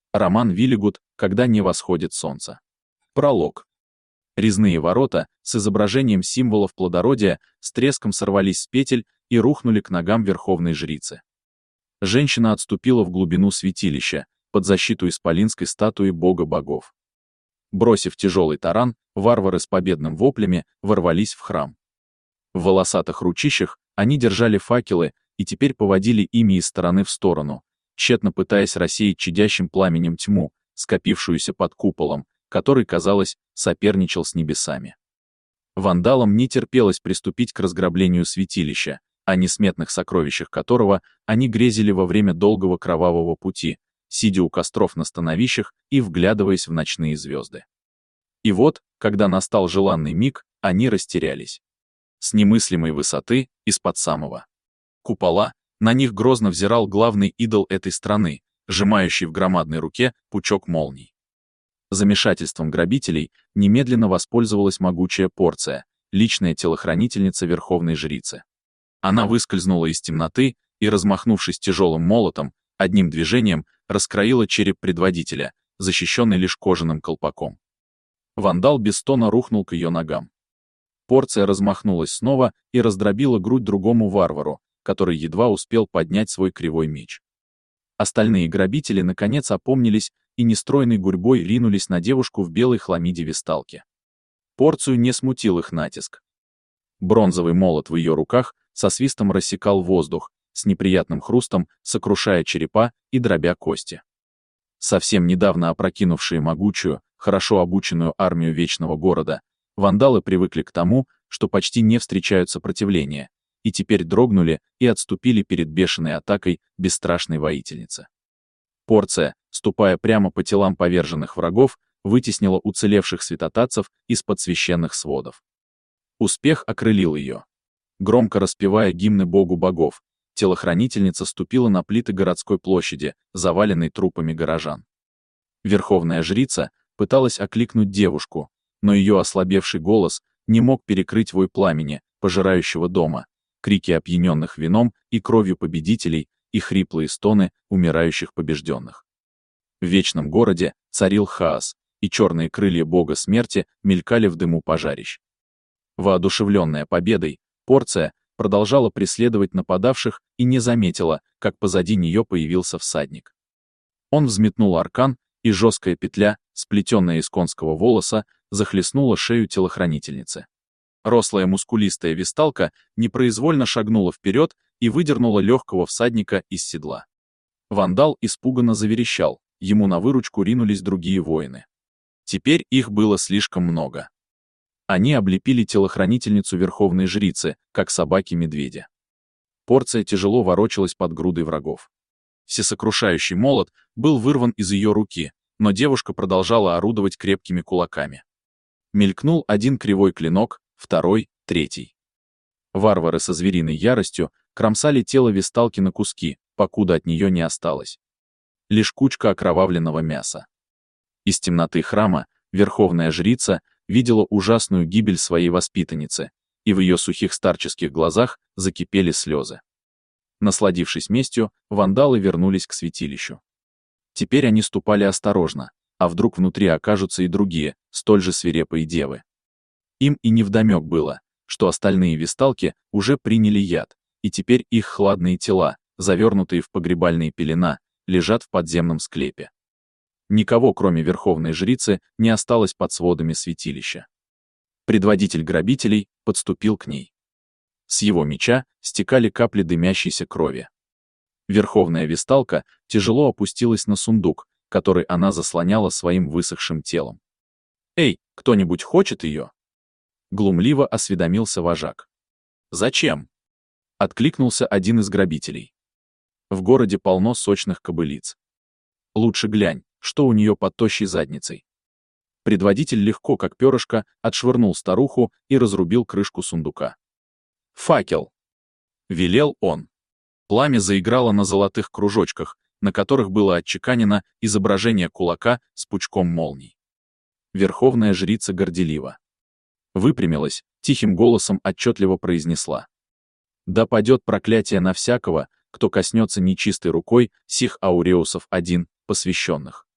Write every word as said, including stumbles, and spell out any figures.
Роман Виллигуд «Когда не восходит солнце». Пролог. Резные ворота с изображением символов плодородия с треском сорвались с петель и рухнули к ногам верховной жрицы. Женщина отступила в глубину святилища, под защиту исполинской статуи бога богов. Бросив тяжелый таран, варвары с победным воплями ворвались в храм. В волосатых ручищах они держали факелы и теперь поводили ими из стороны в сторону, тщетно пытаясь рассеять чадящим пламенем тьму, скопившуюся под куполом, который, казалось, соперничал с небесами. Вандалам не терпелось приступить к разграблению святилища, о несметных сокровищах которого они грезили во время долгого кровавого пути, сидя у костров на становищах и вглядываясь в ночные звезды. И вот, когда настал желанный миг, они растерялись. С немыслимой высоты, из-под самого купола, на них грозно взирал главный идол этой страны, сжимающий в громадной руке пучок молний. Замешательством грабителей немедленно воспользовалась могучая Порция, личная телохранительница верховной жрицы. Она выскользнула из темноты и, размахнувшись тяжелым молотом, одним движением раскроила череп предводителя, защищенный лишь кожаным колпаком. Вандал без стона рухнул к ее ногам. Порция размахнулась снова и раздробила грудь другому варвару, который едва успел поднять свой кривой меч. Остальные грабители наконец опомнились и нестройной гурьбой ринулись на девушку в белой хламиде-весталке. Порцию не смутил их натиск. Бронзовый молот в ее руках со свистом рассекал воздух, с неприятным хрустом сокрушая черепа и дробя кости. Совсем недавно опрокинувшие могучую, хорошо обученную армию Вечного Города, вандалы привыкли к тому, что почти не встречают сопротивления, и теперь дрогнули и отступили перед бешеной атакой бесстрашной воительницы. Порция, ступая прямо по телам поверженных врагов, вытеснила уцелевших святотатцев из-под священных сводов. Успех окрылил ее. Громко распевая гимны богу богов, телохранительница ступила на плиты городской площади, заваленной трупами горожан. Верховная жрица пыталась окликнуть девушку, но ее ослабевший голос не мог перекрыть вой пламени, пожирающего дома, крики опьяненных вином и кровью победителей и хриплые стоны умирающих побежденных. В Вечном Городе царил хаос, и черные крылья бога смерти мелькали в дыму пожарищ. Воодушевленная победой, Порция продолжала преследовать нападавших и не заметила, как позади нее появился всадник. Он взметнул аркан, и жесткая петля, сплетенная из конского волоса, захлестнула шею телохранительницы. Рослая мускулистая весталка непроизвольно шагнула вперед и выдернула легкого всадника из седла. Вандал испуганно заверещал, ему на выручку ринулись другие воины. Теперь их было слишком много. Они облепили телохранительницу верховной жрицы, как собаки-медведя. Порция тяжело ворочалась под грудой врагов. Всесокрушающий молот был вырван из ее руки, но девушка продолжала орудовать крепкими кулаками. Мелькнул один кривой клинок, второй, третий. Варвары со звериной яростью кромсали тело весталки на куски, покуда от нее не осталось лишь кучка окровавленного мяса. Из темноты храма верховная жрица видела ужасную гибель своей воспитанницы, и в ее сухих старческих глазах закипели слезы. Насладившись местью, вандалы вернулись к святилищу. Теперь они ступали осторожно, а вдруг внутри окажутся и другие, столь же свирепые девы. Им и невдомек было, что остальные весталки уже приняли яд, и теперь их хладные тела, завернутые в погребальные пелена, лежат в подземном склепе. Никого, кроме верховной жрицы, не осталось под сводами святилища. Предводитель грабителей подступил к ней. С его меча стекали капли дымящейся крови. Верховная весталка тяжело опустилась на сундук, который она заслоняла своим высохшим телом. «Эй, кто-нибудь хочет ее?» Глумливо осведомился вожак. «Зачем?» Откликнулся один из грабителей. «В городе полно сочных кобылиц. Лучше глянь, что у нее под тощей задницей». Предводитель легко, как перышко, отшвырнул старуху и разрубил крышку сундука. «Факел!» — велел он. Пламя заиграло на золотых кружочках, на которых было отчеканено изображение кулака с пучком молний. Верховная жрица горделиво выпрямилась, тихим голосом отчетливо произнесла: «Да падет проклятие на всякого, кто коснется нечистой рукой сих ауреусов один, посвященных».